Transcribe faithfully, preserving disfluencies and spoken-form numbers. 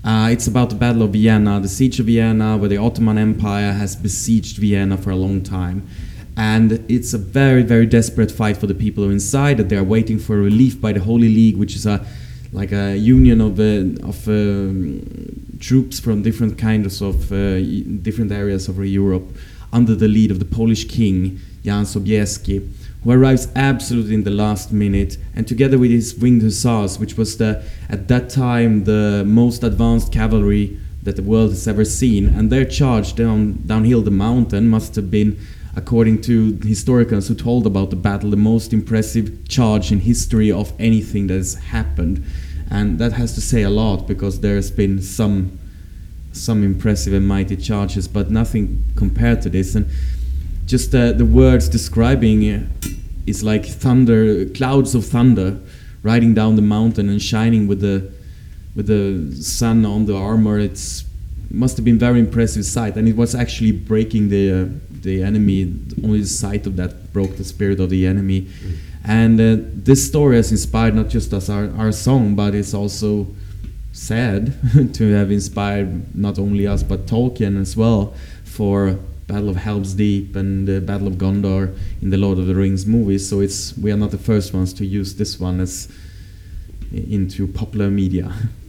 Uh, it's about the Battle of Vienna, the Siege of Vienna, where the Ottoman Empire has besieged Vienna for a long time. And it's a very, very desperate fight for the people who are inside, that they are waiting for relief by the Holy League, which is a like a union of uh, of um, troops from different kinds of uh, different areas of Europe, under the lead of the Polish king Jan Sobieski, who arrives absolutely in the last minute, and together with his winged hussars, which was the at that time the most advanced cavalry that the world has ever seen, and their charge down downhill the mountain must have been, according to historians who told about the battle, the most impressive charge in history of anything that has happened. And that has to say a lot, because there's been some some impressive and mighty charges, but nothing compared to this. And just uh, the words describing uh, is like thunder, clouds of thunder riding down the mountain and shining with the with the sun on the armor. It's must have been very impressive sight, and it was actually breaking the uh, the enemy. Only the sight of that broke the spirit of the enemy. Mm. And uh, this story has inspired not just us our, our song, but it's also sad to have inspired not only us but Tolkien as well for Battle of Helm's Deep and the Battle of Gondor in the Lord of the Rings movies. So it's we are not the first ones to use this one as into popular media.